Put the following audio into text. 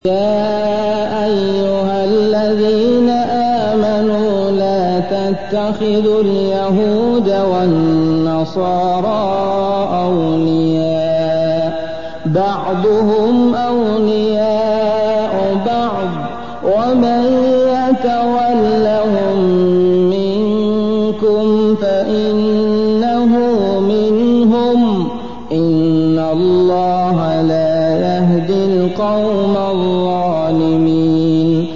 يَا أَيُّهَا الَّذِينَ آمَنُوا لَا تَتَّخِذُوا الْيَهُودَ وَالنَّصَارَىٰ أَوْلِيَاءَ بَعْضُهُمْ أَوْلِيَاءُ بَعْضٍ ۚ وَمَن يَتَوَلَّهُم مِّنكُمْ فَإِنَّهُ مِنْهُمْ ۗ إِنَّ اللَّهَ لَا يَهْدِي الْقَوْمَ الظَّالِمِينَ.